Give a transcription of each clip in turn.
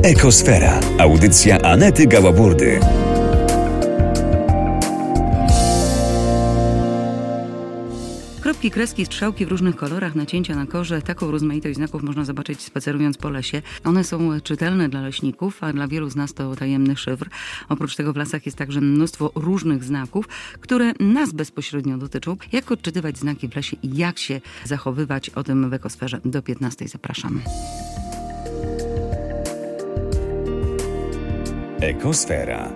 Ekosfera. Audycja Anety Gałaburdy. Kropki, kreski, strzałki w różnych kolorach, nacięcia na korze. Taką rozmaitość znaków można zobaczyć spacerując po lesie. One są czytelne dla leśników, a dla wielu z nas to tajemny szyfr. Oprócz tego w lasach jest także mnóstwo różnych znaków, które nas bezpośrednio dotyczą. Jak odczytywać znaki w lesie i jak się zachowywać, o tym w Ekosferze do 15:00 zapraszam. Ekosfera.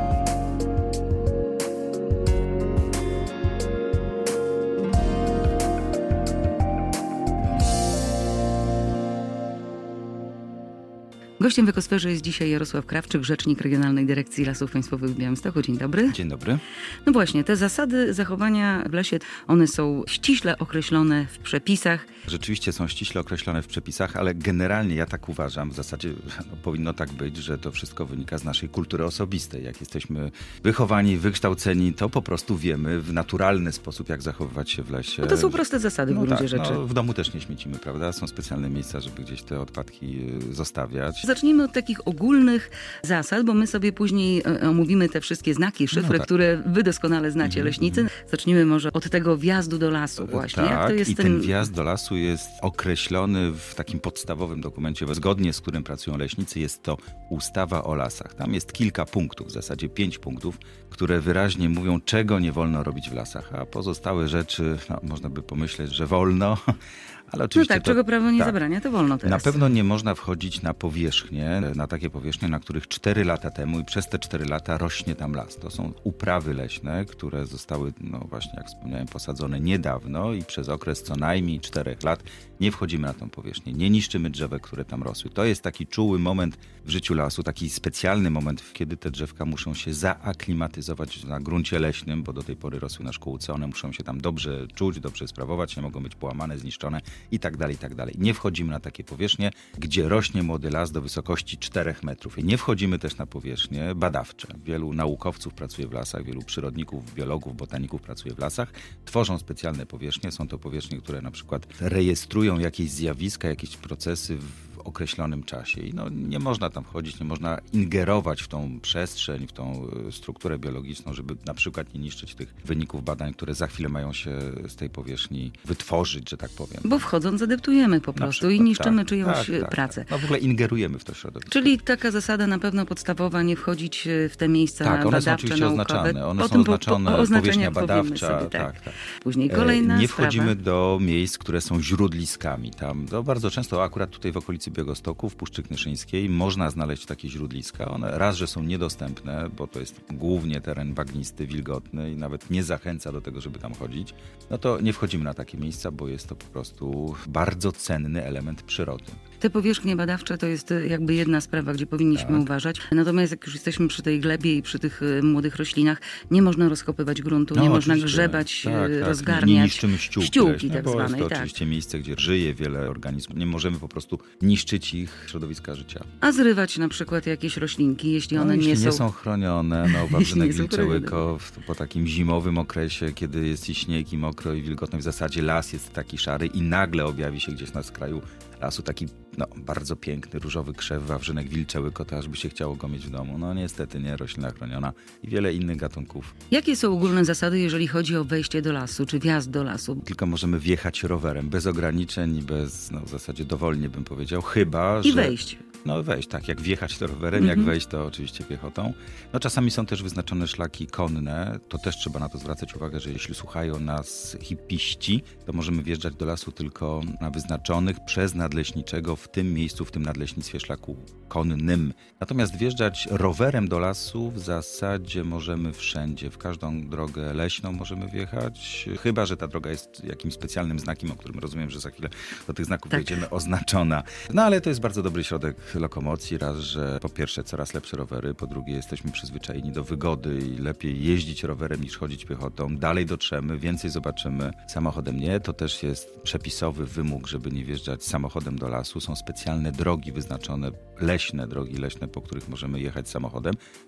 Gościem w Ekosferze jest dzisiaj Jarosław Krawczyk, rzecznik Regionalnej Dyrekcji Lasów Państwowych w Białymstoku. Dzień dobry. Dzień dobry. No właśnie, te zasady zachowania w lesie, one są ściśle określone w przepisach. Rzeczywiście są ściśle określone w przepisach, ale generalnie ja tak uważam, w zasadzie powinno tak być, że to wszystko wynika z naszej kultury osobistej. Jak jesteśmy wychowani, wykształceni, to po prostu wiemy w naturalny sposób, jak zachowywać się w lesie. No to są proste zasady w gruncie rzeczy. No, w domu też nie śmiecimy, prawda? Są specjalne miejsca, żeby gdzieś te odpadki zostawiać. Zacznijmy od takich ogólnych zasad, bo my sobie później omówimy te wszystkie znaki, szyfry, które wy doskonale znacie, leśnicy. Zacznijmy może od tego wjazdu do lasu właśnie. Tak, jak to jest ten wjazd do lasu jest określony w takim podstawowym dokumencie, zgodnie z którym pracują leśnicy. Jest to ustawa o lasach. Tam jest kilka punktów, w zasadzie 5 punktów, które wyraźnie mówią, czego nie wolno robić w lasach. A pozostałe rzeczy, można by pomyśleć, że wolno. Ale oczywiście no tak, czego prawo nie zabrania, to wolno teraz. Na pewno nie można wchodzić na powierzchnie, na takie powierzchnie, na których 4 lata temu i przez te 4 lata rośnie tam las. To są uprawy leśne, które zostały, właśnie jak wspomniałem, posadzone niedawno i przez okres co najmniej 4 lat nie wchodzimy na tą powierzchnię, nie niszczymy drzewek, które tam rosły. To jest taki czuły moment w życiu lasu, taki specjalny moment, kiedy te drzewka muszą się zaaklimatyzować na gruncie leśnym, bo do tej pory rosły na szkółce, one muszą się tam dobrze czuć, dobrze sprawować, nie mogą być połamane, zniszczone i tak dalej, i tak dalej. Nie wchodzimy na takie powierzchnie, gdzie rośnie młody las do wysokości 4 metrów. I nie wchodzimy też na powierzchnie badawcze. Wielu naukowców pracuje w lasach, wielu przyrodników, biologów, botaników pracuje w lasach. Tworzą specjalne powierzchnie. Są to powierzchnie, które na przykład rejestrują jakieś zjawiska, jakieś procesy w określonym czasie. I nie można tam wchodzić, nie można ingerować w tą przestrzeń, w tą strukturę biologiczną, żeby na przykład nie niszczyć tych wyników badań, które za chwilę mają się z tej powierzchni wytworzyć, że tak powiem. Bo wchodząc zadeptujemy po prostu i niszczymy czyjąś pracę. W ogóle ingerujemy w to środowisko. Czyli taka zasada na pewno podstawowa, nie wchodzić w te miejsca badawcze, one są oczywiście naukowe. Oznaczane. One są oznaczone, powierzchnia badawcza. Sobie, tak. Później kolejna nie wchodzimy do miejsc, które są źródliskami. Tam bardzo często, akurat tutaj w okolicy Białegostoku, w Puszczy Knyszyńskiej, można znaleźć takie źródliska. One raz, że są niedostępne, bo to jest głównie teren bagnisty, wilgotny i nawet nie zachęca do tego, żeby tam chodzić. No to nie wchodzimy na takie miejsca, bo jest to po prostu bardzo cenny element przyrody. Te powierzchnie badawcze to jest jakby jedna sprawa, gdzie powinniśmy uważać. Natomiast jak już jesteśmy przy tej glebie i przy tych młodych roślinach, nie można rozkopywać gruntu, nie można grzebać, rozgarniać. Nie niszczymy ściółki tak bo zwanej. jest to oczywiście miejsce, gdzie żyje wiele organizmów. Nie możemy po prostu niszczyć ich środowiska życia. A zrywać na przykład jakieś roślinki, jeśli one nie są chronione. Wawrzynek wilczełyko po takim zimowym okresie, kiedy jest i śnieg, i mokro, i wilgotno, w zasadzie las jest taki szary i nagle objawi się gdzieś na skraju lasu taki bardzo piękny, różowy krzew, wawrzynek wilczełyko, to aż by się chciało go mieć w domu. Niestety nie, roślina chroniona i wiele innych gatunków. Jakie są ogólne zasady, jeżeli chodzi o wejście do lasu, czy wjazd do lasu? Tylko możemy wjechać rowerem, bez ograniczeń i bez, w zasadzie dowolnie bym powiedział, chyba, że... I wejść. Wejść, tak. Jak wjechać to rowerem, jak wejść to oczywiście piechotą. Czasami są też wyznaczone szlaki konne. To też trzeba na to zwracać uwagę, że jeśli słuchają nas hipiści, to możemy wjeżdżać do lasu tylko na wyznaczonych przez nadleśniczego w tym miejscu, w tym nadleśnictwie szlaku konnym. Natomiast wjeżdżać rowerem do lasu w zasadzie możemy wszędzie. W każdą drogę leśną możemy wjechać. Chyba że ta droga jest jakimś specjalnym znakiem, o którym rozumiem, że za chwilę do tych znaków wejdziemy, oznaczona. Ale to jest bardzo dobry środek lokomocji. Raz, że po pierwsze coraz lepsze rowery, po drugie jesteśmy przyzwyczajeni do wygody i lepiej jeździć rowerem niż chodzić piechotą. Dalej dotrzemy, więcej zobaczymy. Samochodem nie. To też jest przepisowy wymóg, żeby nie wjeżdżać samochodem do lasu. Są specjalne drogi wyznaczone, drogi leśne, po których możemy jechać samochodem.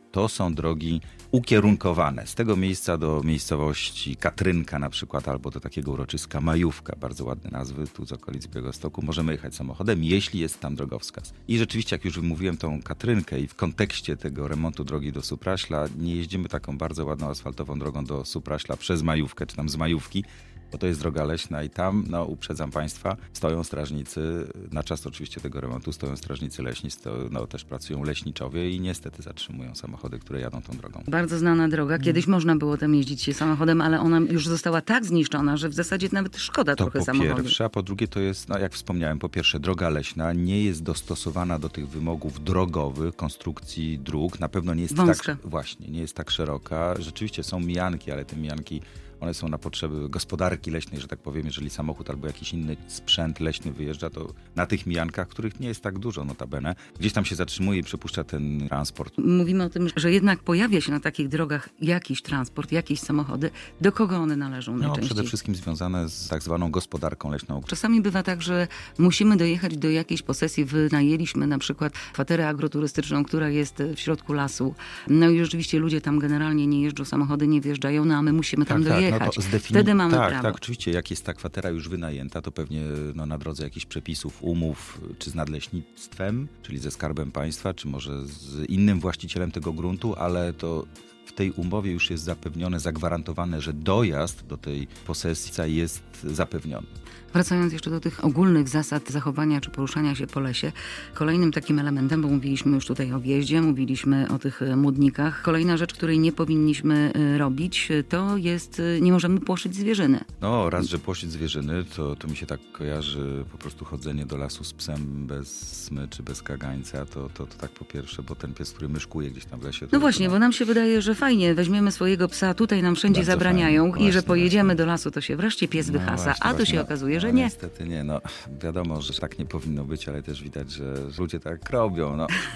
to są drogi ukierunkowane. Z tego miejsca do miejscowości Katrynka na przykład, albo do takiego uroczyska Majówka, bardzo ładne nazwy, tu z okolic Białegostoku, możemy jechać samochodem, jeśli jest tam drogowskaz. I rzeczywiście, jak już wymówiłem tą Katrynkę i w kontekście tego remontu drogi do Supraśla, nie jeździmy taką bardzo ładną asfaltową drogą do Supraśla przez Majówkę, czy tam z Majówki, bo to jest droga leśna i tam, uprzedzam Państwa, stoją strażnicy, na czas oczywiście tego remontu stoją strażnicy leśni, też pracują leśniczowie i niestety zatrzymują samochody, które jadą tą drogą. Bardzo znana droga. Kiedyś można było tam jeździć się samochodem, ale ona już została tak zniszczona, że w zasadzie nawet szkoda trochę samochodu. Po pierwsze, a po drugie to jest, jak wspomniałem, po pierwsze droga leśna nie jest dostosowana do tych wymogów drogowych, konstrukcji dróg. Na pewno nie jest nie jest tak szeroka. Rzeczywiście są mijanki, ale te mijanki one są na potrzeby gospodarki leśnej, że tak powiem. Jeżeli samochód albo jakiś inny sprzęt leśny wyjeżdża, to na tych mijankach, których nie jest tak dużo notabene, gdzieś tam się zatrzymuje i przepuszcza ten transport. Mówimy o tym, że jednak pojawia się na takich drogach jakiś transport, jakieś samochody. Do kogo one należą najczęściej? Przede wszystkim związane z tak zwaną gospodarką leśną. Czasami bywa tak, że musimy dojechać do jakiejś posesji. Wynajęliśmy na przykład kwaterę agroturystyczną, która jest w środku lasu. No i rzeczywiście ludzie tam generalnie nie jeżdżą, samochody nie wjeżdżają, a my musimy tam dojechać. Wtedy mamy prawo. Tak, oczywiście, jak jest ta kwatera już wynajęta, to pewnie na drodze jakichś przepisów, umów, czy z nadleśnictwem, czyli ze Skarbem Państwa, czy może z innym właścicielem tego gruntu, ale to w tej umowie już jest zapewnione, zagwarantowane, że dojazd do tej posesji jest zapewniony. Wracając jeszcze do tych ogólnych zasad zachowania czy poruszania się po lesie, kolejnym takim elementem, bo mówiliśmy już tutaj o wjeździe, mówiliśmy o tych młodnikach, kolejna rzecz, której nie powinniśmy robić, to jest, nie możemy płoszyć zwierzyny. Raz, że płoszyć zwierzyny, to mi się tak kojarzy po prostu chodzenie do lasu z psem bez smyczy, bez kagańca, to tak po pierwsze, bo ten pies, który myszkuje gdzieś tam w lesie. No właśnie, bo nam się wydaje, że fajnie, weźmiemy swojego psa, tutaj nam wszędzie bardzo zabraniają fajnie. I że pojedziemy do lasu, to się wreszcie pies wyhasa, a tu się okazuje, że nie. Niestety nie, wiadomo, że tak nie powinno być, ale też widać, że ludzie tak robią,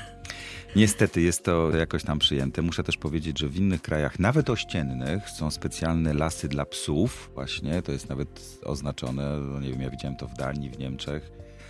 Niestety jest to jakoś tam przyjęte. Muszę też powiedzieć, że w innych krajach, nawet ościennych, są specjalne lasy dla psów właśnie, to jest nawet oznaczone, nie wiem, ja widziałem to w Danii, w Niemczech,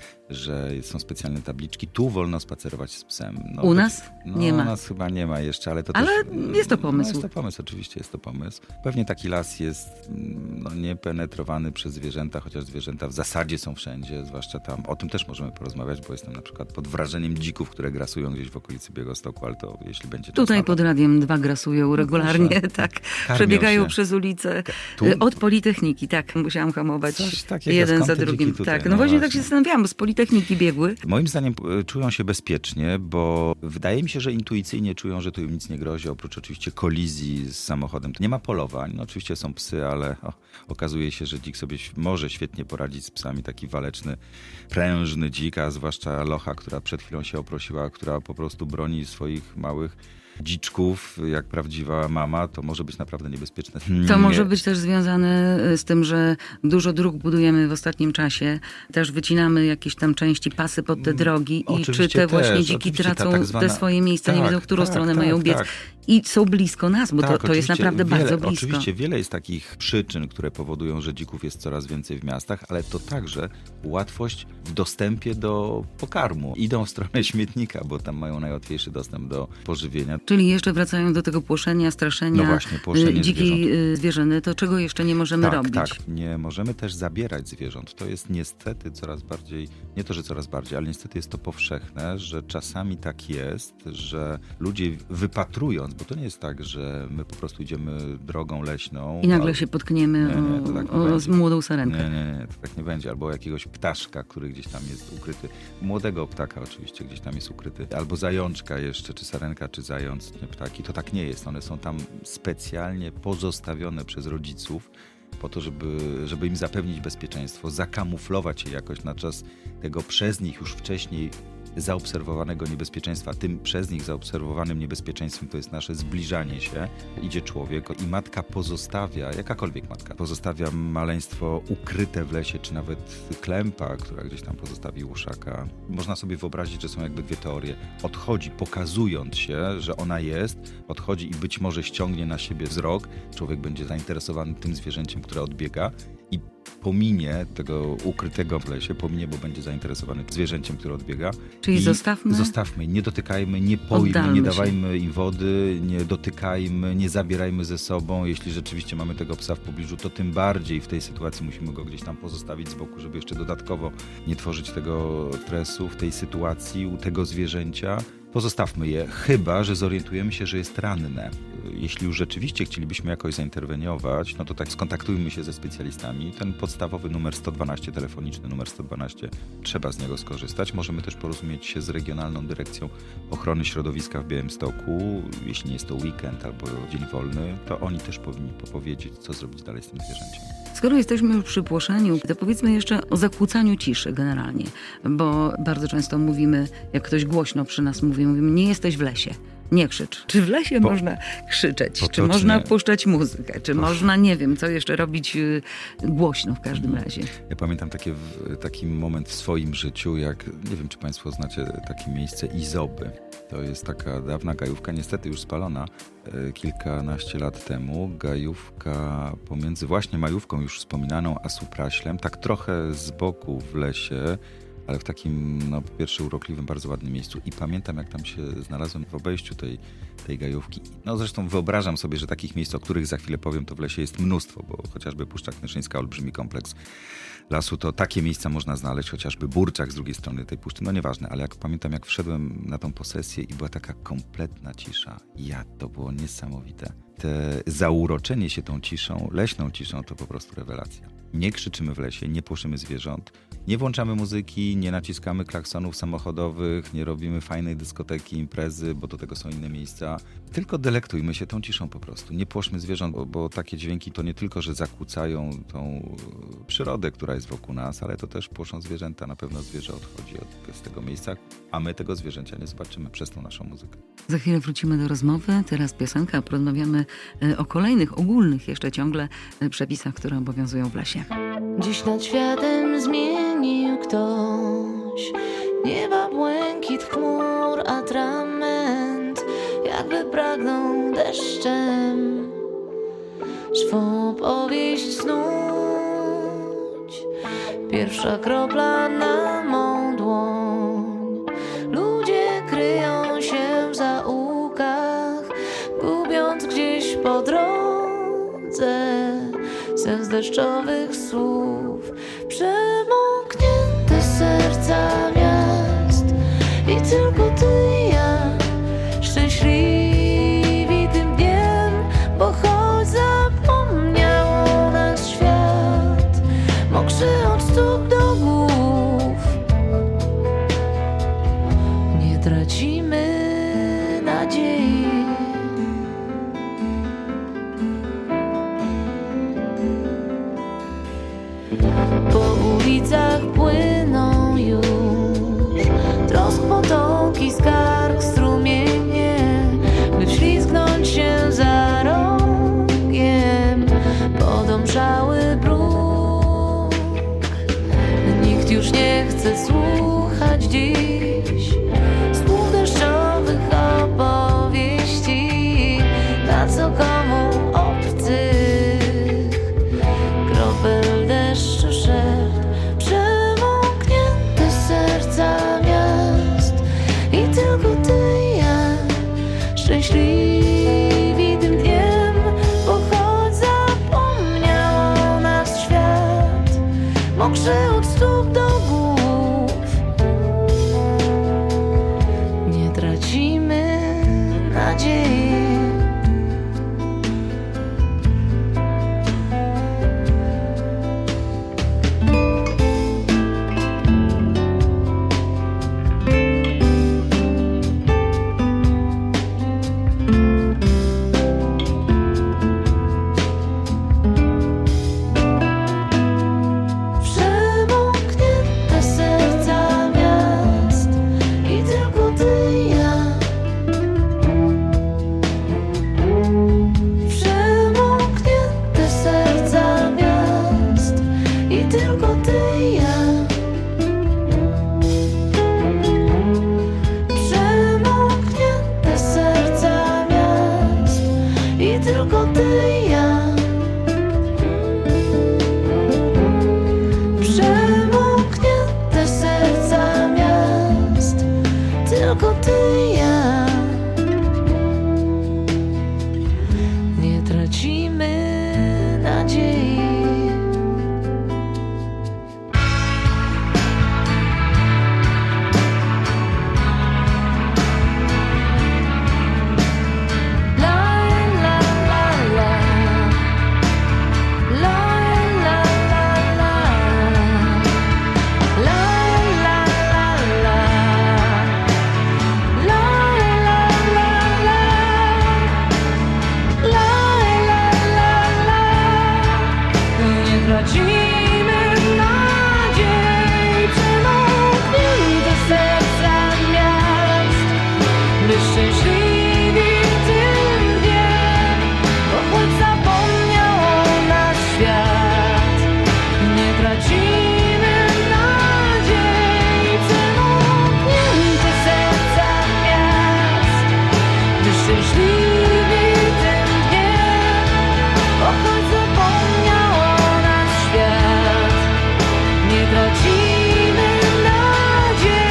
że są specjalne tabliczki, tu wolno spacerować z psem. U nas nie ma. U nas chyba nie ma jeszcze, ale to ale też... jest to pomysł. Jest to pomysł, oczywiście jest to pomysł. Pewnie taki las jest niepenetrowany przez zwierzęta, chociaż zwierzęta w zasadzie są wszędzie, zwłaszcza tam. O tym też możemy porozmawiać, bo jestem na przykład pod wrażeniem dzików, które grasują gdzieś w okolicy Białegostoku, ale to jeśli będzie czas. Tutaj pod radiem 2 grasują regularnie, tak. Przebiegają przez ulicę. Od Politechniki, tak. Musiałam hamować jeden za drugim. Tutaj, tak. Właśnie tak się zastanawiałam, bo z Politechniki biegły. Moim zdaniem czują się bezpiecznie, bo wydaje mi się, że intuicyjnie czują, że tu im nic nie grozi, oprócz oczywiście kolizji z samochodem. Nie ma polowań, oczywiście są psy, ale okazuje się, że dzik sobie może świetnie poradzić z psami, taki waleczny, prężny dzik, a zwłaszcza locha, która przed chwilą się oprosiła, która po prostu broni swoich małych dziczków, jak prawdziwa mama, to może być naprawdę niebezpieczne. To może być też związane z tym, że dużo dróg budujemy w ostatnim czasie. Też wycinamy jakieś tam części, pasy pod te drogi i czy te właśnie dziki tracą te swoje miejsca, nie wiedzą, w którą stronę mają biec. I są blisko nas, bo to jest naprawdę bardzo blisko. Oczywiście wiele jest takich przyczyn, które powodują, że dzików jest coraz więcej w miastach, ale to także łatwość w dostępie do pokarmu. Idą w stronę śmietnika, bo tam mają najłatwiejszy dostęp do pożywienia. Czyli jeszcze wracając do tego płoszenia, straszenia dzikiej zwierzyny, to czego jeszcze nie możemy robić? Tak, nie możemy też zabierać zwierząt. To jest niestety coraz bardziej, nie to, że coraz bardziej, ale niestety jest to powszechne, że czasami tak jest, że ludzie wypatrując, bo to nie jest tak, że my po prostu idziemy drogą leśną i nagle się potkniemy z młodą sarenkę. Nie, to tak nie będzie. Albo jakiegoś ptaszka, który gdzieś tam jest ukryty. Młodego ptaka oczywiście gdzieś tam jest ukryty. Albo zajączka jeszcze, czy sarenka, czy zając, nie ptaki. To tak nie jest. One są tam specjalnie pozostawione przez rodziców po to, żeby im zapewnić bezpieczeństwo, zakamuflować je jakoś na czas tego przez nich już wcześniej zaobserwowanego niebezpieczeństwa. Tym przez nich zaobserwowanym niebezpieczeństwem to jest nasze zbliżanie się. Idzie człowiek i matka pozostawia, jakakolwiek matka, pozostawia maleństwo ukryte w lesie, czy nawet klępa, która gdzieś tam pozostawi łuszaka. Można sobie wyobrazić, że są jakby dwie teorie. Odchodzi, pokazując się, że ona jest, odchodzi i być może ściągnie na siebie wzrok. Człowiek będzie zainteresowany tym zwierzęciem, które odbiega i pominie tego ukrytego w lesie, pominie, bo będzie zainteresowany zwierzęciem, które odbiega. Czyli I zostawmy, nie dotykajmy, nie poimy, nie dawajmy im wody, nie dotykajmy, nie zabierajmy ze sobą. Jeśli rzeczywiście mamy tego psa w pobliżu, to tym bardziej w tej sytuacji musimy go gdzieś tam pozostawić z boku, żeby jeszcze dodatkowo nie tworzyć tego stresu w tej sytuacji u tego zwierzęcia. Pozostawmy je, chyba że zorientujemy się, że jest ranne. Jeśli już rzeczywiście chcielibyśmy jakoś zainterweniować, no to tak skontaktujmy się ze specjalistami. Ten podstawowy numer 112, telefoniczny numer 112, trzeba z niego skorzystać. Możemy też porozumieć się z Regionalną Dyrekcją Ochrony Środowiska w Białymstoku. Jeśli nie jest to weekend albo dzień wolny, to oni też powinni powiedzieć, co zrobić dalej z tym zwierzęciem. Skoro jesteśmy już przy płoszeniu, to powiedzmy jeszcze o zakłócaniu ciszy generalnie, bo bardzo często mówimy, jak ktoś głośno przy nas mówi, mówimy, nie jesteś w lesie. Nie krzycz. Czy w lesie można krzyczeć? Czy można puszczać muzykę? Czy można, nie wiem, co jeszcze robić głośno w każdym razie? Ja pamiętam taki moment w swoim życiu, jak, nie wiem, czy państwo znacie takie miejsce Izoby. To jest taka dawna gajówka, niestety już spalona kilkanaście lat temu. Gajówka pomiędzy właśnie Majówką już wspominaną, a Supraślem, tak trochę z boku w lesie, ale w takim, po pierwsze, urokliwym, bardzo ładnym miejscu. I pamiętam, jak tam się znalazłem w obejściu tej gajówki. Zresztą wyobrażam sobie, że takich miejsc, o których za chwilę powiem, to w lesie jest mnóstwo, bo chociażby Puszcza Knyszyńska, olbrzymi kompleks lasu, to takie miejsca można znaleźć, chociażby Burczak z drugiej strony tej puszczy. Nieważne, ale pamiętam, jak wszedłem na tą posesję i była taka kompletna cisza. To było niesamowite. Te zauroczenie się tą ciszą, leśną ciszą, to po prostu rewelacja. Nie krzyczymy w lesie, nie płoszymy zwierząt, nie włączamy muzyki, nie naciskamy klaksonów samochodowych, nie robimy fajnej dyskoteki, imprezy, bo do tego są inne miejsca. Tylko delektujmy się tą ciszą po prostu. Nie płoszmy zwierząt, bo takie dźwięki to nie tylko, że zakłócają tą przyrodę, która jest wokół nas, ale to też płoszą zwierzęta. Na pewno zwierzę odchodzi z tego miejsca, a my tego zwierzęcia nie zobaczymy przez tą naszą muzykę. Za chwilę wrócimy do rozmowy. Teraz piosenka. Porozmawiamy o kolejnych, ogólnych jeszcze ciągle przepisach, które obowiązują w lesie. Dziś nad światem zmienił ktoś nieba błękit chmur, atrament, jakby pragnął deszczem swą opowieść snuć. Pierwsza kropla na mą dłoń, ludzie kryją się w zaułkach, gubiąc gdzieś po drodze sens deszczowych słów. Przemoknięte serca miast i tylko ty i ja szczęśliwi tym dniem, bo choć zapomniał nas świat, mokrzy od stóp do głów, nie tracimy nadziei. Po ulicach płyną już trosk potoki, skarg, strumienie, by wślizgnąć się za rogiem podomszały bruk. Nikt już nie chce słuchać dziś słów deszczowych opowieści, na co komu obcych kropel deszczu szedł. Przemoknięte serca miast i tylko ty i ja szczęśliwi tym dniem, bo choć zapomniał nas świat, mokrzy od stóp do głów, nie tracimy nadziei. Przemoknięte tracimy nadziei, przemoknięte serca miast, by szczęśliwi w tym dniem, bo choć zapomniał o nas świat, nie tracimy nadziei, przemoknięte serca miast, by szczęśliwi w tym dniem, bo choć zapomniał o nas świat, nie tracimy nadziei.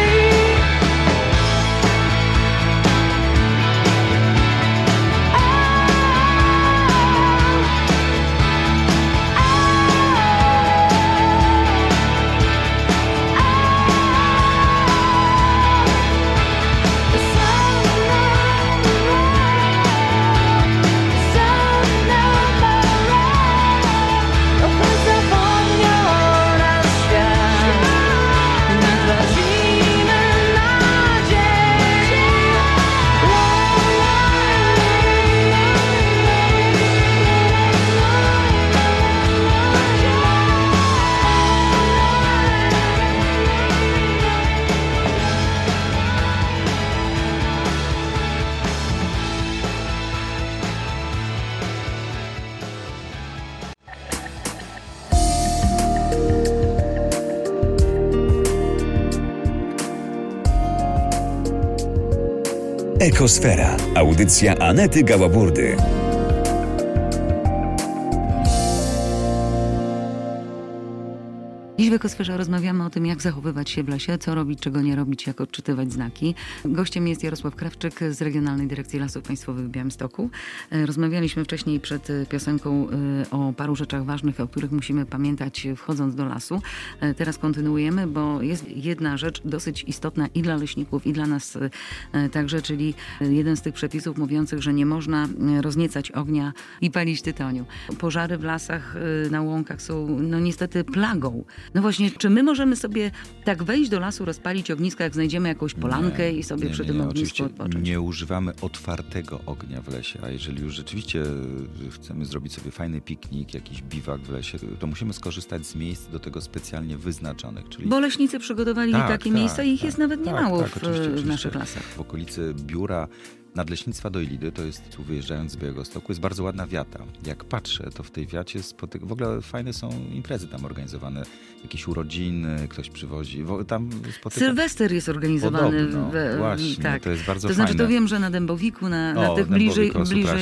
Ekosfera. Audycja Anety Gałaburdy. Dziś w Ekosferze rozmawiamy o tym, jak zachowywać się w lesie, co robić, czego nie robić, jak odczytywać znaki. Gościem jest Jarosław Krawczyk z Regionalnej Dyrekcji Lasów Państwowych w Białymstoku. Rozmawialiśmy wcześniej przed piosenką o paru rzeczach ważnych, o których musimy pamiętać wchodząc do lasu. Teraz kontynuujemy, bo jest jedna rzecz dosyć istotna i dla leśników, i dla nas także, czyli jeden z tych przepisów mówiących, że nie można rozniecać ognia i palić tytoniu. Pożary w lasach, na łąkach są niestety plagą. No właśnie, czy my możemy sobie tak wejść do lasu, rozpalić ognisko, jak znajdziemy jakąś polankę i sobie przy tym ognisku odpocząć? Nie używamy otwartego ognia w lesie, a jeżeli już rzeczywiście chcemy zrobić sobie fajny piknik, jakiś biwak w lesie, to musimy skorzystać z miejsc do tego specjalnie wyznaczonych. Czyli... Bo leśnicy przygotowali takie miejsca i ich jest nawet niemało w naszych lasach. W okolicy biura Nadleśnictwa Dojlidy, to jest tu wyjeżdżając z Białegostoku, jest bardzo ładna wiata. Jak patrzę, to w tej wiacie w ogóle fajne są imprezy tam organizowane. Jakieś urodziny, ktoś przywozi. Tam Sylwester jest organizowany. Właśnie, tak. To jest bardzo fajne. To znaczy, to wiem, że na Dębowiku, na tych bliżej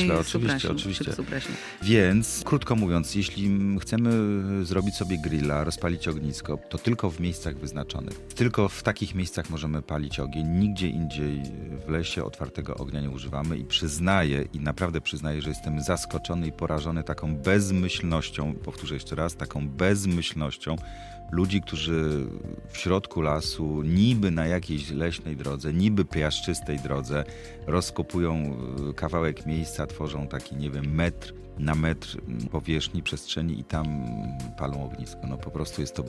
Oczywiście. Więc, krótko mówiąc, jeśli chcemy zrobić sobie grilla, rozpalić ognisko, to tylko w miejscach wyznaczonych. Tylko w takich miejscach możemy palić ogień. Nigdzie indziej w lesie otwartego ognia nie używamy i naprawdę przyznaję, że jestem zaskoczony i porażony taką bezmyślnością, powtórzę jeszcze raz, taką bezmyślnością ludzi, którzy w środku lasu, niby na jakiejś leśnej drodze, niby piaszczystej drodze, rozkopują kawałek miejsca, tworzą taki, nie wiem, metr na metr powierzchni, przestrzeni i tam palą ognisko. No po prostu jest to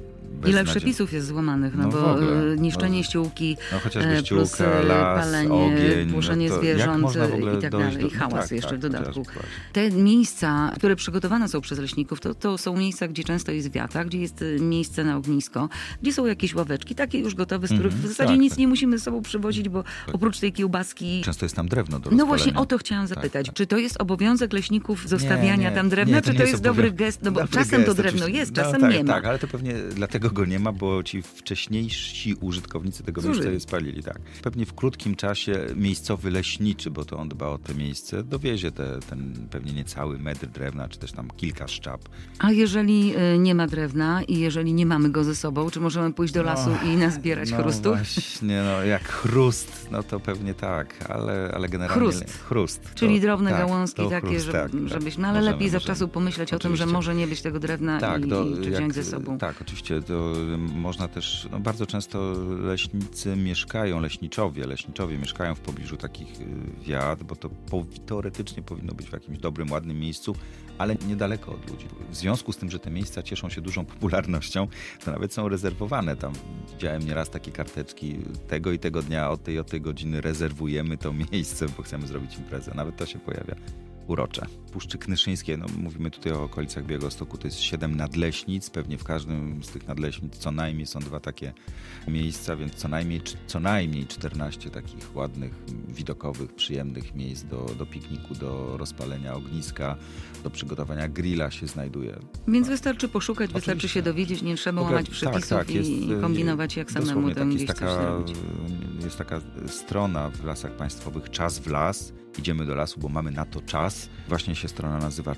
Ile przepisów jest złamanych, bo niszczenie ściółki, chociażby ściółka, plus las, palenie, ogień, płuszenie zwierząt i tak dalej, i hałas jeszcze w dodatku. Te miejsca, które przygotowane są przez leśników, to są miejsca, gdzie często jest wiata, gdzie jest miejsce na ognisko, gdzie są jakieś ławeczki, takie już gotowe, z których w zasadzie nic nie musimy ze sobą przywozić, bo oprócz tej kiełbaski... Często jest tam drewno do rozpalenia. No właśnie o to chciałam zapytać. Czy to jest obowiązek leśników zostawiania tam drewna, czy to jest dobry gest? No bo czasem to drewno jest, czasem nie ma. Tak, ale to pewnie dlatego go nie ma, bo ci wcześniejsi użytkownicy tego miejsca je spalili. Tak. Pewnie w krótkim czasie miejscowy leśniczy, bo to on dba o te miejsce, dowiezie ten pewnie niecały metr drewna, czy też tam kilka szczap. A jeżeli nie ma drewna i jeżeli nie mamy go ze sobą, czy możemy pójść do lasu i nazbierać chrustu? Właśnie, jak chrust, to pewnie tak, ale generalnie chrust. Czyli drobne gałązki takie, żebyśmy, ale lepiej zawczasu pomyśleć o tym, że może nie być tego drewna i wziąć ze sobą. Tak, oczywiście. To można też, bardzo często leśnicy mieszkają, leśniczowie mieszkają w pobliżu takich wiat, bo to teoretycznie powinno być w jakimś dobrym, ładnym miejscu, ale niedaleko od ludzi. W związku z tym, że te miejsca cieszą się dużą popularnością, to nawet są rezerwowane. Tam widziałem nieraz takie karteczki, tego i tego dnia, od tej godziny rezerwujemy to miejsce, bo chcemy zrobić imprezę. Nawet to się pojawia urocze. Puszczy Knyszyńskiej, no mówimy tutaj o okolicach Białegostoku, to jest 7 nadleśnic, pewnie w każdym z tych nadleśnic co najmniej są 2 takie miejsca, więc co najmniej 14 takich ładnych, widokowych, przyjemnych miejsc do pikniku, do rozpalenia ogniska, do przygotowania grilla się znajduje. Więc wystarczy poszukać, wystarczy Oczywiście. się dowiedzieć, nie trzeba W ogóle, łamać przepisów jest, i kombinować jak samemu dosłownie tam tak, gdzieś coś zrobić. jest taka strona w Lasach Państwowych Czas w las. Idziemy do lasu, bo mamy na to czas. Właśnie się strona nazywa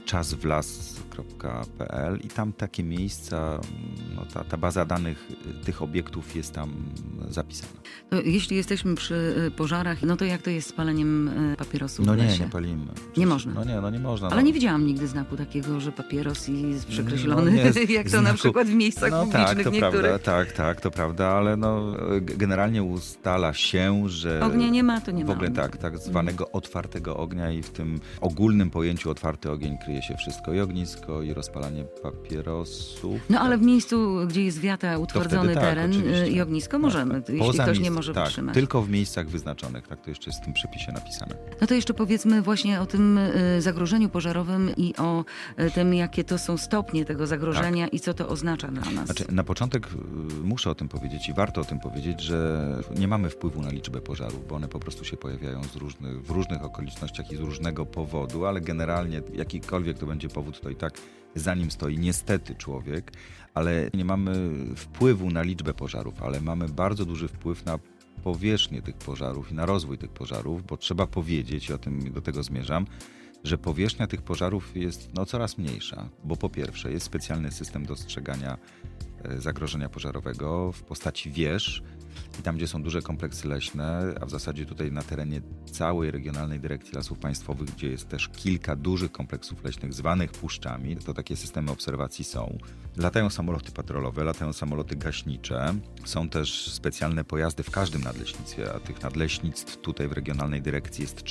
czaswlas.pl i tam takie miejsca, no ta baza danych tych obiektów jest tam zapisana. To jeśli jesteśmy przy pożarach, no to jak to jest z paleniem papierosów No w lesie? nie palimy. Nie można. No nie można. Ale no. nie widziałam nigdy znaku takiego, że papieros jest przekreślony, No nie, jak to na znaku- przykład w miejscach publicznych tak, to niektórych. prawda, tak, to prawda, ale no, generalnie ustala się, że Ognia nie ma, to nie w ma. ogóle tak zwanego otwartego ognia i w tym ogólnym pojęciu otwarty ogień kryje się wszystko, i ognisko, i rozpalanie papierosów. No ale w miejscu, gdzie jest wiata, utwardzony wtedy tak, teren oczywiście. i ognisko możemy, jeśli Poza ktoś nie miejsc- może tak, wytrzymać. tylko w miejscach wyznaczonych, tak to jeszcze jest w tym przepisie napisane. No to jeszcze powiedzmy właśnie o tym zagrożeniu pożarowym i o tym, jakie to są stopnie tego zagrożenia i co to oznacza dla nas. Znaczy, na początek muszę o tym powiedzieć i warto o tym powiedzieć, że nie mamy wpływu na liczbę pożarów, bo one po prostu się pojawiają w różnych okolicznościach i z różnego powodu, ale generalnie jakikolwiek to będzie powód, to i tak za nim stoi niestety człowiek, ale nie mamy wpływu na liczbę pożarów, ale mamy bardzo duży wpływ na powierzchnię tych pożarów i na rozwój tych pożarów, bo trzeba powiedzieć, i do tego zmierzam, że powierzchnia tych pożarów jest coraz mniejsza, bo po pierwsze jest specjalny system dostrzegania zagrożenia pożarowego w postaci wież i tam, gdzie są duże kompleksy leśne, a w zasadzie tutaj na terenie całej Regionalnej Dyrekcji Lasów Państwowych, gdzie jest też kilka dużych kompleksów leśnych zwanych puszczami, to takie systemy obserwacji są. Latają samoloty patrolowe, latają samoloty gaśnicze, są też specjalne pojazdy w każdym nadleśnictwie, a tych nadleśnictw tutaj w Regionalnej Dyrekcji jest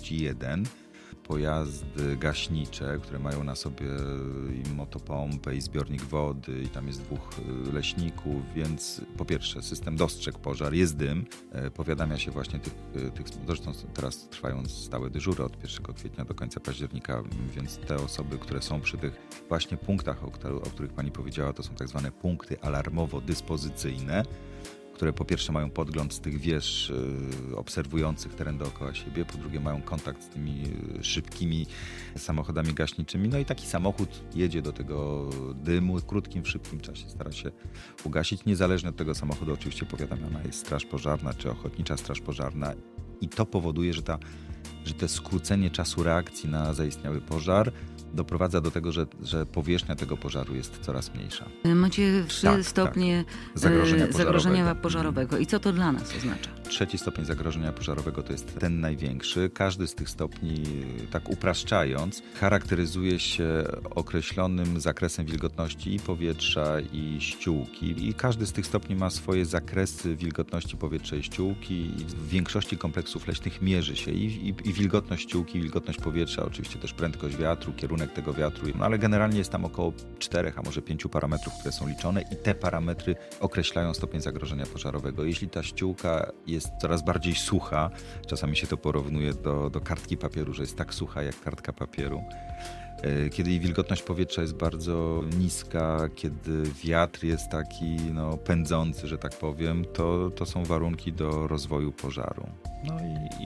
31. Pojazdy gaśnicze, które mają na sobie i motopompę, i zbiornik wody, i tam jest 2 leśników, więc po pierwsze system dostrzegł pożar, jest dym, powiadamia się właśnie tych zresztą teraz trwają stałe dyżury od 1 kwietnia do końca października, więc te osoby, które są przy tych właśnie punktach, o których pani powiedziała, to są tak zwane punkty alarmowo-dyspozycyjne, które po pierwsze mają podgląd z tych wież obserwujących teren dookoła siebie, po drugie mają kontakt z tymi szybkimi samochodami gaśniczymi, no i taki samochód jedzie do tego dymu w krótkim, w szybkim czasie, stara się ugasić. Niezależnie od tego samochodu oczywiście powiadamiana jest straż pożarna czy ochotnicza straż pożarna i to powoduje, że te skrócenie czasu reakcji na zaistniały pożar doprowadza do tego, że powierzchnia tego pożaru jest coraz mniejsza. Macie 3 stopnie zagrożenia pożarowego. I co to dla nas oznacza? 3 stopień zagrożenia pożarowego to jest ten największy. Każdy z tych stopni, tak upraszczając, charakteryzuje się określonym zakresem wilgotności i powietrza, i ściółki. I każdy z tych stopni ma swoje zakresy wilgotności powietrza i ściółki. I w większości kompleksów leśnych mierzy się i wilgotność ściółki, i wilgotność powietrza, oczywiście też prędkość wiatru, kierunek tego wiatru, ale generalnie jest tam około 4, a może 5 parametrów, które są liczone i te parametry określają stopień zagrożenia pożarowego. Jeśli ta ściółka jest coraz bardziej sucha, czasami się to porównuje do kartki papieru, że jest tak sucha jak kartka papieru, kiedy jej wilgotność powietrza jest bardzo niska, kiedy wiatr jest taki pędzący, że tak powiem, to są warunki do rozwoju pożaru. No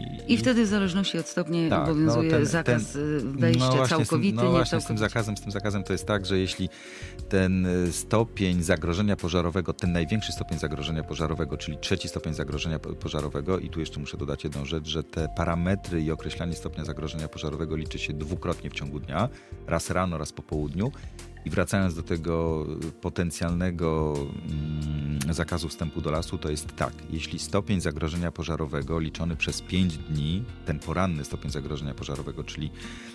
I wtedy w zależności od stopnia obowiązuje zakaz wejścia całkowity, nie właśnie całkowity. z tym zakazem to jest tak, że jeśli ten stopień zagrożenia pożarowego, ten największy stopień zagrożenia pożarowego, czyli 3 stopień zagrożenia pożarowego, i tu jeszcze muszę dodać jedną rzecz, że te parametry i określanie stopnia zagrożenia pożarowego liczy się 2-krotnie w ciągu dnia, raz rano, raz po południu. I wracając do tego potencjalnego zakazu wstępu do lasu, to jest tak, jeśli stopień zagrożenia pożarowego liczony przez 5 dni, ten poranny stopień zagrożenia pożarowego, czyli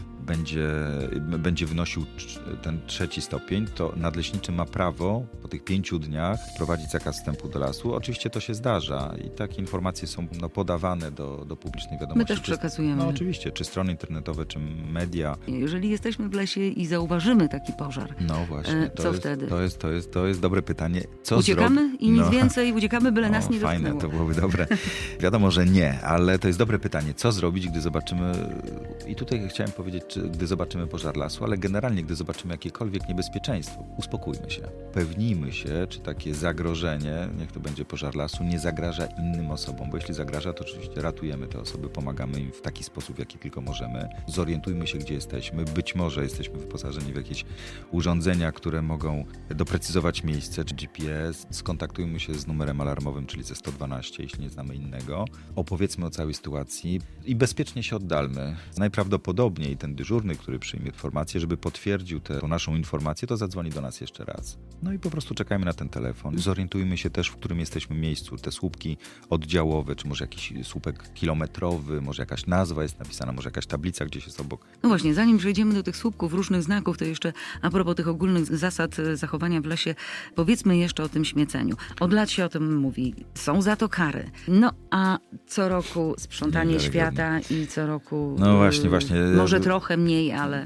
będzie wynosił ten 3 stopień, to nadleśniczy ma prawo po tych 5 dniach wprowadzić zakaz wstępu do lasu. Oczywiście to się zdarza i takie informacje są podawane do publicznej wiadomości. My też przekazujemy. No oczywiście, czy strony internetowe, czy media. Jeżeli jesteśmy w lesie i zauważymy taki pożar, No właśnie, Co wtedy? To jest dobre pytanie. Co uciekamy i nic więcej, uciekamy, byle nas nie fajne, dotknęło. to byłoby dobre. Wiadomo, że nie, ale to jest dobre pytanie. Co zrobić, gdy zobaczymy, i tutaj chciałem powiedzieć, gdy zobaczymy pożar lasu, ale generalnie, gdy zobaczymy jakiekolwiek niebezpieczeństwo, uspokójmy się. Upewnijmy się, czy takie zagrożenie, niech to będzie pożar lasu, nie zagraża innym osobom, bo jeśli zagraża, to oczywiście ratujemy te osoby, pomagamy im w taki sposób, w jaki tylko możemy. Zorientujmy się, gdzie jesteśmy. Być może jesteśmy wyposażeni w jakieś urządzenia, które mogą doprecyzować miejsce, czy GPS. Skontaktujmy się z numerem alarmowym, czyli ze 112, jeśli nie znamy innego. Opowiedzmy o całej sytuacji i bezpiecznie się oddalmy. Najprawdopodobniej ten dyżurny, który przyjmie informację, żeby potwierdził tę naszą informację, to zadzwoni do nas jeszcze raz. No i po prostu czekajmy na ten telefon. Zorientujmy się też, w którym jesteśmy miejscu. Te słupki oddziałowe, czy może jakiś słupek kilometrowy, może jakaś nazwa jest napisana, może jakaś tablica gdzieś jest obok. No właśnie, zanim przejdziemy do tych słupków, różnych znaków, to jeszcze a propos tych ogólnych zasad zachowania w lesie, powiedzmy jeszcze o tym śmieceniu. Od lat się o tym mówi. Są za to kary. No a co roku sprzątanie świata i co roku no właśnie. Może trochę mniej, ale...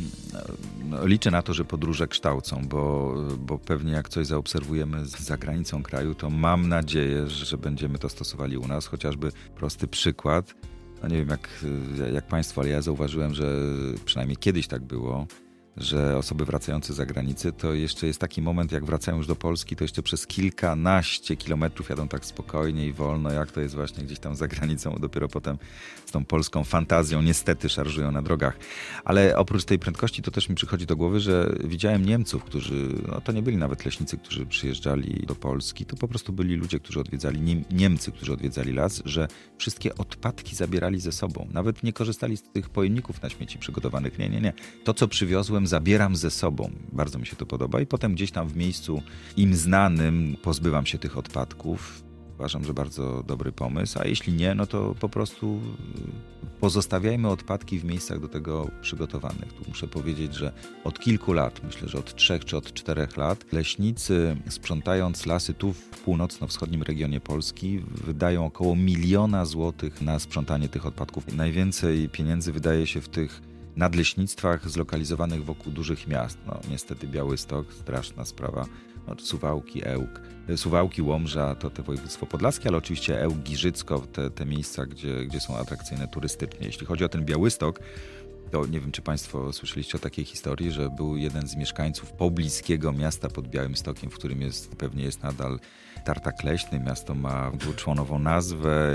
No, liczę na to, że podróże kształcą, bo pewnie jak coś zaobserwujemy za granicą kraju, to mam nadzieję, że będziemy to stosowali u nas. Chociażby prosty przykład. No nie wiem jak Państwo, ale ja zauważyłem, że przynajmniej kiedyś tak było, że osoby wracające z zagranicy, to jeszcze jest taki moment, jak wracają już do Polski, to jeszcze przez kilkanaście kilometrów jadą tak spokojnie i wolno, jak to jest właśnie gdzieś tam za granicą, dopiero potem z tą polską fantazją niestety szarżują na drogach. Ale oprócz tej prędkości to też mi przychodzi do głowy, że widziałem Niemców, którzy, no to nie byli nawet leśnicy, którzy przyjeżdżali do Polski, to po prostu byli ludzie, którzy odwiedzali, Niemcy, którzy odwiedzali las, że wszystkie odpadki zabierali ze sobą. Nawet nie korzystali z tych pojemników na śmieci przygotowanych. Nie. To, co przywiozłem, zabieram ze sobą. Bardzo mi się to podoba i potem gdzieś tam w miejscu im znanym pozbywam się tych odpadków. Uważam, że bardzo dobry pomysł, a jeśli nie, no to po prostu pozostawiajmy odpadki w miejscach do tego przygotowanych. Tu muszę powiedzieć, że od kilku lat, myślę, że od 3 czy od 4 lat, leśnicy sprzątając lasy tu w północno-wschodnim regionie Polski wydają około 1 000 000 złotych na sprzątanie tych odpadków. Najwięcej pieniędzy wydaje się w tych nadleśnictwach zlokalizowanych wokół dużych miast. No, niestety Białystok, straszna sprawa. No, Suwałki, Ełk. Suwałki, Łomża to województwo podlaskie, ale oczywiście Ełk, Giżycko, te miejsca, gdzie są atrakcyjne turystycznie. Jeśli chodzi o ten Białystok, to nie wiem, czy Państwo słyszeliście o takiej historii, że był jeden z mieszkańców pobliskiego miasta pod Białymstokiem, w którym pewnie jest nadal tartak leśny. Miasto ma dwuczłonową nazwę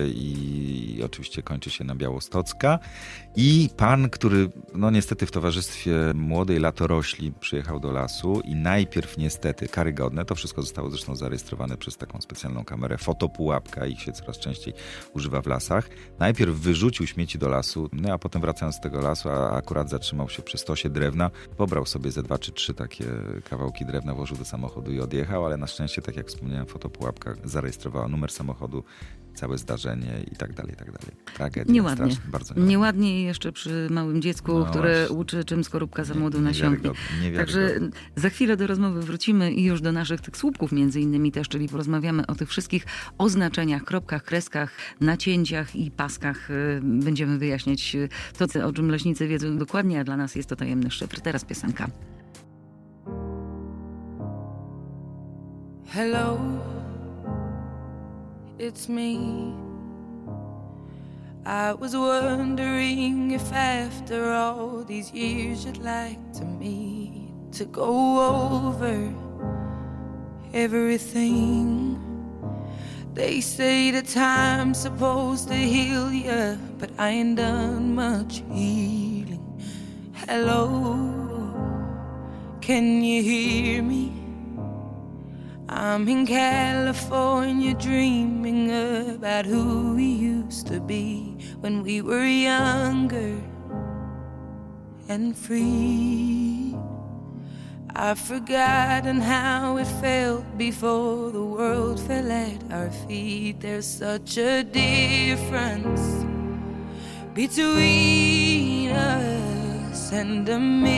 i oczywiście kończy się na Białostocka. I pan, który no niestety w towarzystwie młodej latorośli przyjechał do lasu i najpierw niestety, karygodne, to wszystko zostało zresztą zarejestrowane przez taką specjalną kamerę, fotopułapka, ich się coraz częściej używa w lasach. Najpierw wyrzucił śmieci do lasu, no a potem wracając z tego lasu, a akurat zatrzymał się przy stosie drewna, pobrał sobie ze 2 czy 3 takie kawałki drewna, włożył do samochodu i odjechał, ale na szczęście, tak jak wspomniałem, fotopułapka zarejestrowała numer samochodu, całe zdarzenie i tak dalej, i tak dalej. Tragedia. Nieładnie. Bardzo nieładnie jeszcze przy małym dziecku, które właśnie uczy, czym skorupka za młodu nasiąknie. Także za chwilę do rozmowy wrócimy i już do naszych tych słupków między innymi też, czyli porozmawiamy o tych wszystkich oznaczeniach, kropkach, kreskach, nacięciach i paskach. Będziemy wyjaśniać to, o czym leśnicy wiedzą dokładnie, a dla nas jest to tajemny szyfr. Teraz piosenka. Hello, it's me. I was wondering if after all these years you'd like to meet, to go over everything. They say the time's supposed to heal ya, but I ain't done much healing. Hello, can you hear me? I'm in California dreaming about who we used to be when we were younger and free. I've forgotten how it felt before the world fell at our feet. There's such a difference between us and a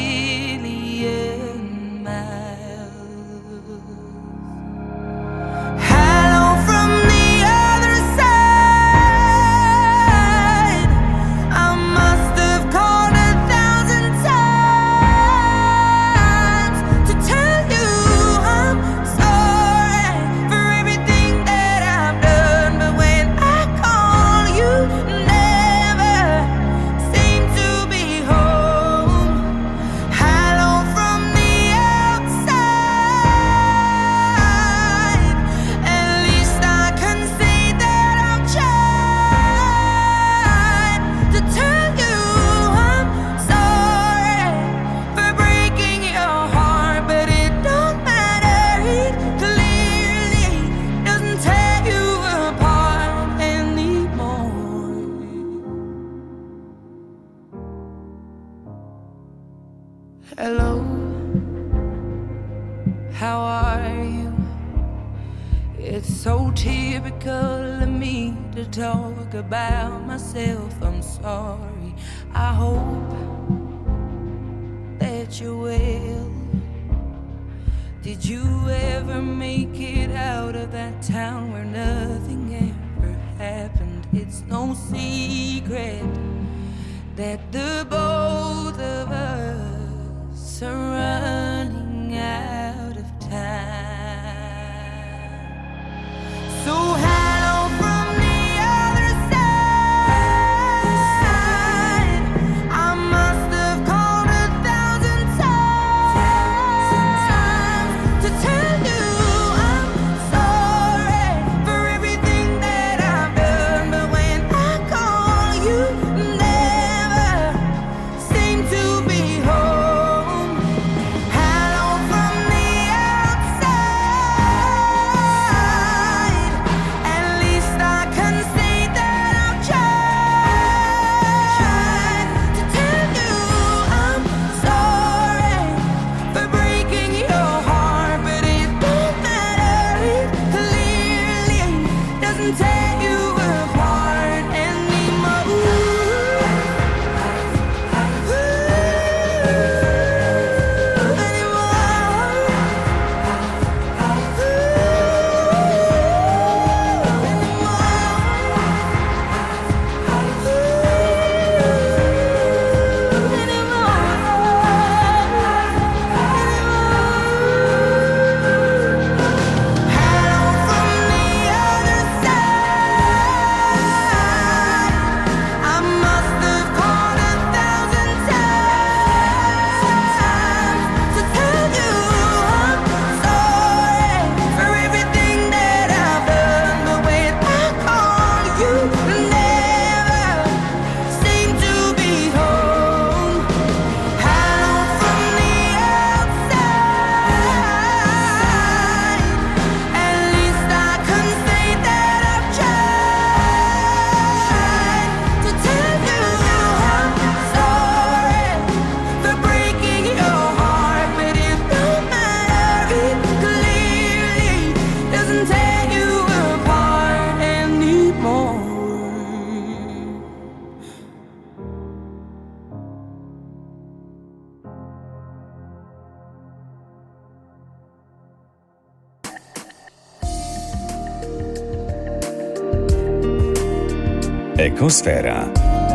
million miles. To how are you? It's so typical of me to talk about myself. I'm sorry. I hope that you're well. Did you ever make it out of that town where nothing ever happened? It's no secret that the both of us are running out of time. So hello from the other side. I must have called 1,000 times to tell you I'm sorry for everything that I've done. But when I call, you never seem to be home. Hello from the outside. At least I can say that I've tried to tell you I'm sorry for breaking your heart. But it don't matter, it clearly doesn't tear you apart anymore. Ekosfera.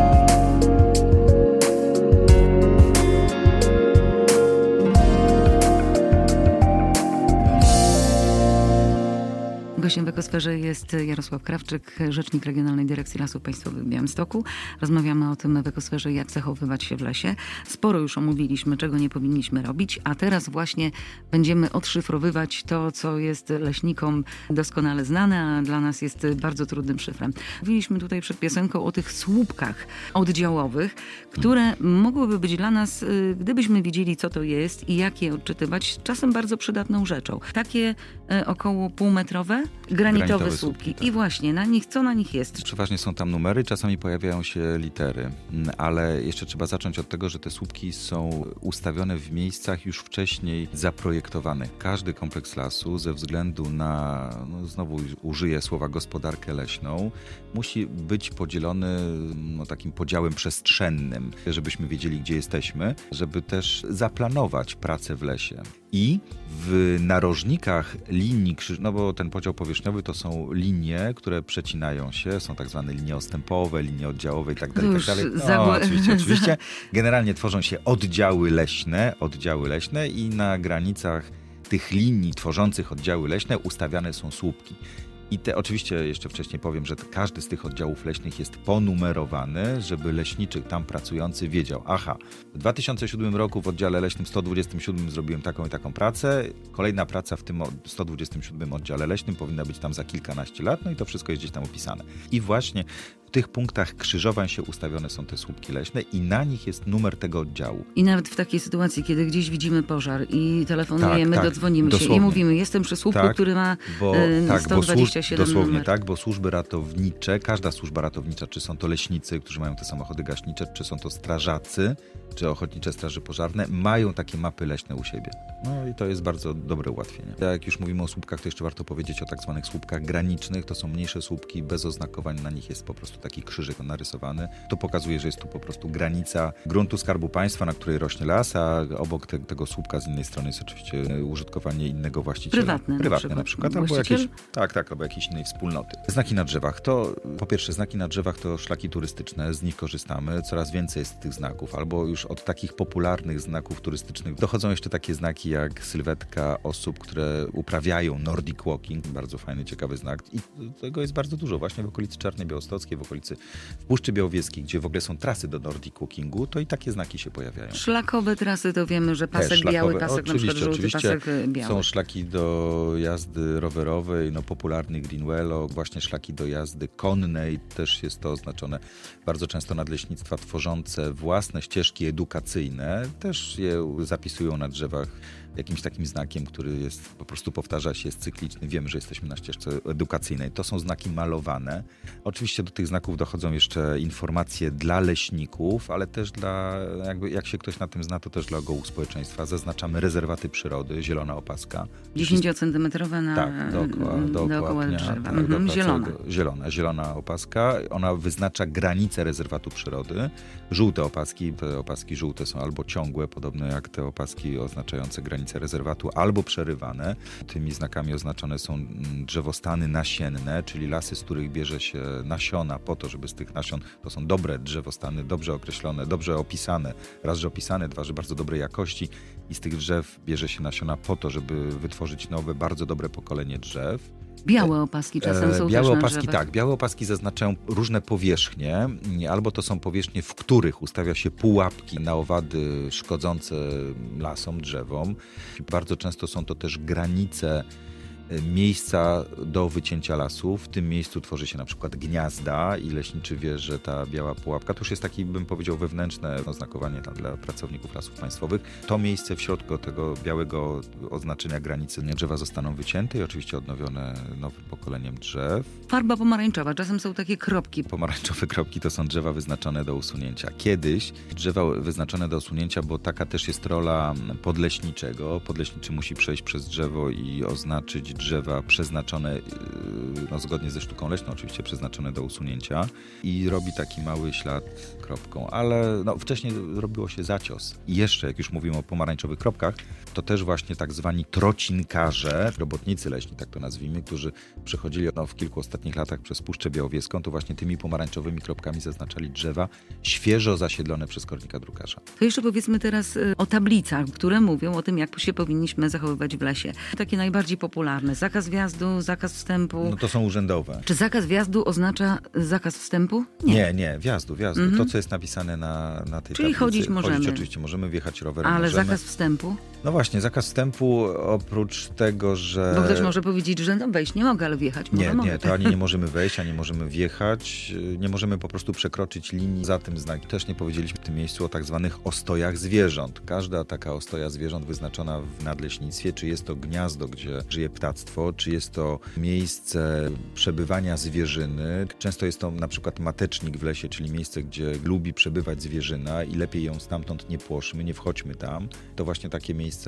Gościem w Ekosferze jest Jarosław Krawczyk, rzecznik Regionalnej Dyrekcji Lasów Państwowych w Białymstoku. Rozmawiamy o tym w Ekosferze, jak zachowywać się w lesie. Sporo już omówiliśmy, czego nie powinniśmy robić, a teraz właśnie będziemy odszyfrowywać to, co jest leśnikom doskonale znane, a dla nas jest bardzo trudnym szyfrem. Mówiliśmy tutaj przed piosenką o tych słupkach oddziałowych, które mogłyby być dla nas, gdybyśmy wiedzieli, co to jest i jak je odczytywać, czasem bardzo przydatną rzeczą. Takie około półmetrowe, granitowe słupki. Tak. I właśnie, co na nich jest? Przeważnie są tam numery, czasami pojawiają się litery, ale jeszcze trzeba zacząć od tego, że te słupki są ustawione w miejscach już wcześniej zaprojektowanych. Każdy kompleks lasu ze względu na, znowu użyję słowa gospodarkę leśną, musi być podzielony takim podziałem przestrzennym, żebyśmy wiedzieli, gdzie jesteśmy, żeby też zaplanować pracę w lesie. I w narożnikach linii, bo ten podział powierzchniowy to są linie, które przecinają się, są tak zwane linie ostępowe, linie oddziałowe i tak dalej. Oczywiście. Generalnie tworzą się oddziały leśne i na granicach tych linii tworzących oddziały leśne ustawiane są słupki. I oczywiście jeszcze wcześniej powiem, że każdy z tych oddziałów leśnych jest ponumerowany, żeby leśniczy tam pracujący wiedział, w 2007 roku w oddziale leśnym 127 zrobiłem taką i taką pracę, kolejna praca w tym 127 oddziale leśnym powinna być tam za kilkanaście lat, i to wszystko jest gdzieś tam opisane. I właśnie w tych punktach krzyżowań się ustawione są te słupki leśne i na nich jest numer tego oddziału. I nawet w takiej sytuacji, kiedy gdzieś widzimy pożar i telefonujemy, dodzwonimy się i mówimy, jestem przy słupku, który ma 120 127 Dosłownie numer. tak, bo służby ratownicze, każda służba ratownicza, czy są to leśnicy, którzy mają te samochody gaśnicze, czy są to strażacy, czy ochotnicze straże pożarne, mają takie mapy leśne u siebie. No i to jest bardzo dobre ułatwienie. Jak już mówimy o słupkach, to jeszcze warto powiedzieć o tak zwanych słupkach granicznych. To są mniejsze słupki bez oznakowań, na nich jest po prostu taki krzyżyk narysowany. To pokazuje, że jest tu po prostu granica gruntu Skarbu Państwa, na której rośnie las, a obok tego słupka z innej strony jest oczywiście użytkowanie innego właściciela. Prywatne na przykład. Albo Właściciel? jakieś, albo jakiejś innej wspólnoty. Znaki na drzewach. To po pierwsze, znaki na drzewach to szlaki turystyczne, z nich korzystamy. Coraz więcej jest tych znaków, albo już od takich popularnych znaków turystycznych dochodzą jeszcze takie znaki jak sylwetka osób, które uprawiają Nordic Walking. Bardzo fajny, ciekawy znak. I tego jest bardzo dużo. Właśnie w okolicy Czarnej Białostockiej, w Puszczy Białowieskiej, gdzie w ogóle są trasy do Nordic Walkingu, to i takie znaki się pojawiają. Szlakowe trasy to wiemy, że pasek biały, pasek na przykład żółty, pasek biały. Są szlaki do jazdy rowerowej, popularny Greenwello, właśnie szlaki do jazdy konnej, też jest to oznaczone. Bardzo często nadleśnictwa tworzące własne ścieżki edukacyjne też je zapisują na drzewach jakimś takim znakiem, który jest, po prostu powtarza się, jest cykliczny. Wiemy, że jesteśmy na ścieżce edukacyjnej. To są znaki malowane. Oczywiście do tych znaków dochodzą jeszcze informacje dla leśników, ale też jak się ktoś na tym zna, to też dla ogółu społeczeństwa. Zaznaczamy rezerwaty przyrody, zielona opaska. 10-centymetrowe dookoła drzewa. Zielona opaska. Ona wyznacza granicę rezerwatu przyrody. Żółte opaski, te opaski żółte są albo ciągłe, podobne jak te opaski oznaczające granice rezerwatu, albo przerywane. Tymi znakami oznaczone są drzewostany nasienne, czyli lasy, z których bierze się nasiona po to, żeby z tych nasion, to są dobre drzewostany, dobrze określone, dobrze opisane, raz, że opisane, dwa, że bardzo dobrej jakości i z tych drzew bierze się nasiona po to, żeby wytworzyć nowe, bardzo dobre pokolenie drzew. Białe opaski czasem są białe też opaski, na tak. Białe opaski zaznaczają różne powierzchnie, albo to są powierzchnie, w których ustawia się pułapki na owady szkodzące lasom, drzewom. Bardzo często są to też granice miejsca do wycięcia lasu. W tym miejscu tworzy się na przykład gniazda i leśniczy wie, że ta biała pułapka to już jest taki, bym powiedział, wewnętrzne oznakowanie dla pracowników lasów państwowych. To miejsce w środku tego białego oznaczenia granicy drzewa zostaną wycięte i oczywiście odnowione nowym pokoleniem drzew. Farba pomarańczowa, czasem są takie kropki. Pomarańczowe kropki to są drzewa wyznaczone do usunięcia. Kiedyś drzewa wyznaczone do usunięcia, bo taka też jest rola podleśniczego. Podleśniczy musi przejść przez drzewo i oznaczyć drzewa przeznaczone, zgodnie ze sztuką leśną oczywiście, przeznaczone do usunięcia i robi taki mały ślad kropką, ale wcześniej robiło się zacios. I jeszcze, jak już mówimy o pomarańczowych kropkach, to też właśnie tak zwani trocinkarze, robotnicy leśni, tak to nazwijmy, którzy przechodzili w kilku ostatnich latach przez Puszczę Białowieską, to właśnie tymi pomarańczowymi kropkami zaznaczali drzewa świeżo zasiedlone przez kornika drukarza. To jeszcze powiedzmy teraz o tablicach, które mówią o tym, jak się powinniśmy zachowywać w lesie. Takie najbardziej popularne. Zakaz wjazdu, zakaz wstępu. To są urzędowe. Czy zakaz wjazdu oznacza zakaz wstępu? Nie, wjazdu. To, co jest napisane na tej tablicy. Czyli chodzić możemy. Oczywiście, możemy wjechać rowerem. Ale możemy. zakaz wstępu? No właśnie, zakaz wstępu oprócz tego, że... Bo ktoś może powiedzieć, że wejść nie mogę, ale wjechać mogę. Nie, to ani nie możemy wejść, ani nie możemy wjechać. Nie możemy po prostu przekroczyć linii za tym znakiem. Też nie powiedzieliśmy w tym miejscu o tak zwanych ostojach zwierząt. Każda taka ostoja zwierząt wyznaczona w nadleśnictwie, czy jest to gniazdo, gdzie żyje ptactwo, czy jest to miejsce przebywania zwierzyny. Często jest to na przykład matecznik w lesie, czyli miejsce, gdzie lubi przebywać zwierzyna i lepiej ją stamtąd nie płoszmy, nie wchodźmy tam. To właśnie takie miejsca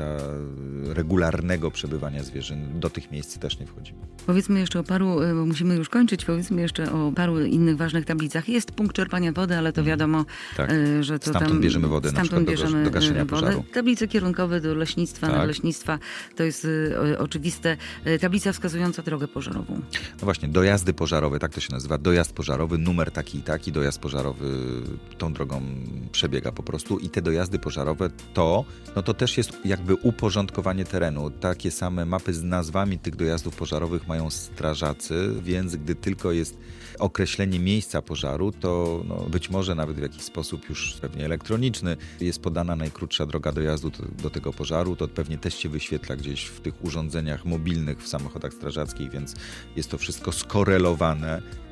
regularnego przebywania zwierzyn. Do tych miejsc też nie wchodzimy. Powiedzmy jeszcze o paru, bo musimy już kończyć, powiedzmy jeszcze o paru innych ważnych tablicach. Jest punkt czerpania wody, ale to wiadomo, tak. Że to stamtąd tam... bierzemy wodę na przykład do gaszenia pożaru. Tablice kierunkowe do leśnictwa, tak. Nadleśnictwa, to jest oczywiste. Tablica wskazująca drogę pożarową. No właśnie, dojazdy pożarowe, tak to się nazywa. Dojazd pożarowy, numer taki i taki, dojazd pożarowy tą drogą przebiega po prostu i te dojazdy pożarowe to też jest jakby uporządkowanie terenu. Takie same mapy z nazwami tych dojazdów pożarowych mają strażacy, więc gdy tylko jest określenie miejsca pożaru, to być może nawet w jakiś sposób już pewnie elektroniczny jest podana najkrótsza droga dojazdu do tego pożaru, to pewnie też się wyświetla gdzieś w tych urządzeniach mobilnych w samochodach strażackich, więc jest to wszystko skorelowane.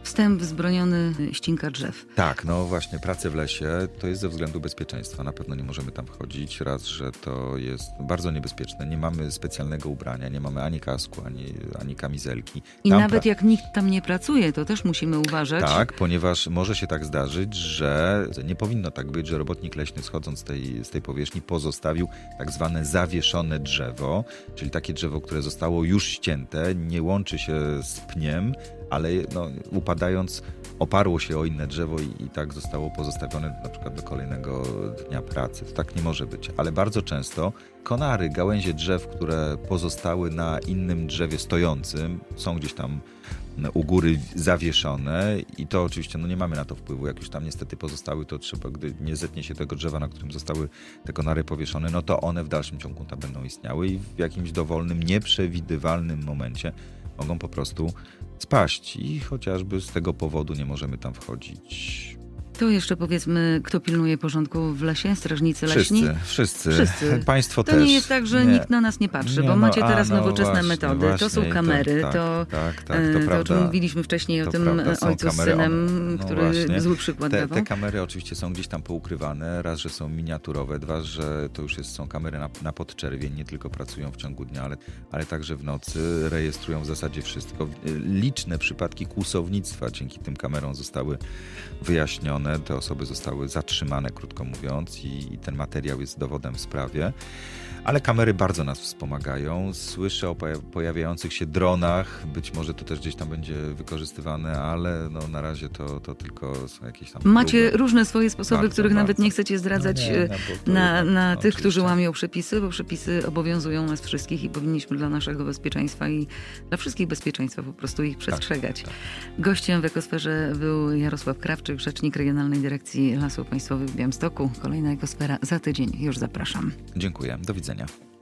Wstęp wzbroniony, ścinka drzew. Tak, no właśnie, prace w lesie to jest ze względu bezpieczeństwa. Na pewno nie możemy tam wchodzić. Raz, że to jest bardzo niebezpieczne. Nie mamy specjalnego ubrania, nie mamy ani kasku, ani kamizelki. I nawet jak nikt tam nie pracuje, to też musimy uważać. Tak, ponieważ może się tak zdarzyć, że nie powinno tak być, że robotnik leśny schodząc z tej powierzchni pozostawił tak zwane zawieszone drzewo, czyli takie drzewo, które zostało już ścięte, nie łączy się z pniem, ale upadając oparło się o inne drzewo i tak zostało pozostawione na przykład do kolejnego dnia pracy. To tak nie może być. Ale bardzo często konary, gałęzie drzew, które pozostały na innym drzewie stojącym, są gdzieś tam u góry zawieszone i to oczywiście nie mamy na to wpływu. Jak już tam niestety pozostały, to trzeba, gdy nie zetnie się tego drzewa, na którym zostały te konary powieszone, no to one w dalszym ciągu tam będą istniały i w jakimś dowolnym, nieprzewidywalnym momencie mogą po prostu spaść i chociażby z tego powodu nie możemy tam wchodzić. To jeszcze powiedzmy, kto pilnuje porządku w lesie? Strażnicy leśni? Wszyscy. Państwo to też. To nie jest tak, że nikt na nas nie patrzy, bo macie teraz nowoczesne metody. Właśnie, to są kamery, to o czym mówiliśmy wcześniej, o tym ojcu z synem, który zły przykład dawał. Te kamery oczywiście są gdzieś tam poukrywane. Raz, że są miniaturowe, dwa, że to już są kamery na podczerwień, nie tylko pracują w ciągu dnia, ale także w nocy. Rejestrują w zasadzie wszystko. Liczne przypadki kłusownictwa dzięki tym kamerom zostały wyjaśnione. Te osoby zostały zatrzymane, krótko mówiąc, i ten materiał jest dowodem w sprawie. Ale kamery bardzo nas wspomagają. Słyszę o pojawiających się dronach. Być może to też gdzieś tam będzie wykorzystywane, ale na razie to tylko są jakieś tam Macie próby. Różne swoje sposoby, których nawet nie chcecie zdradzać na tych, którzy łamią przepisy, bo przepisy obowiązują nas wszystkich i powinniśmy dla naszego bezpieczeństwa i dla wszystkich bezpieczeństwa po prostu ich przestrzegać. Tak. Gościem w Ekosferze był Jarosław Krawczyk, rzecznik Regionalnej Dyrekcji Lasów Państwowych w Białymstoku. Kolejna Ekosfera za tydzień. Już zapraszam. Dziękuję. Do widzenia.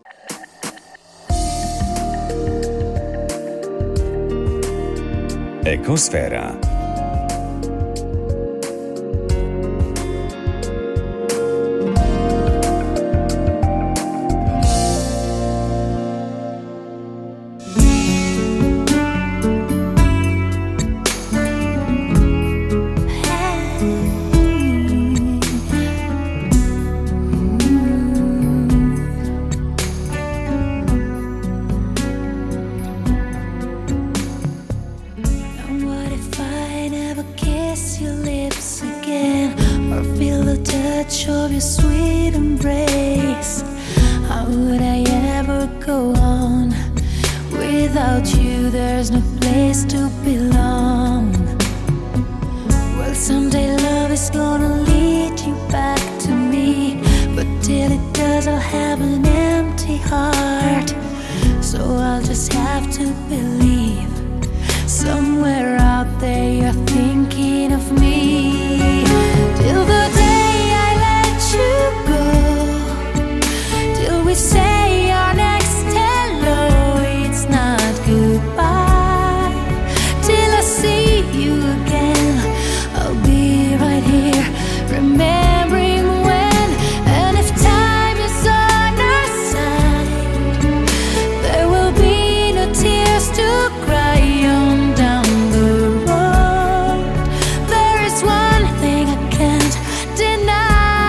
Ekosfera. Of your sweet embrace, how would I ever go on? Without you there's no place to belong. Well, someday love is gonna lead you back to me, but till it does I'll have an empty heart. So I'll just have to believe somewhere out there you're thinking of me. Till the day you go, till we say our next hello, it's not goodbye. Till I see you again, I'll be right here, remembering when. And if time is on our side, there will be no tears to cry on down the road. There is one thing I can't deny.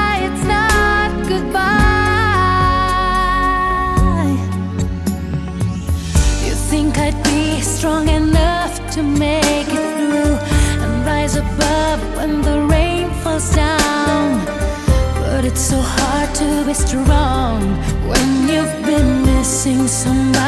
Strong enough to make it through and rise above when the rain falls down. But it's so hard to be strong when you've been missing somebody.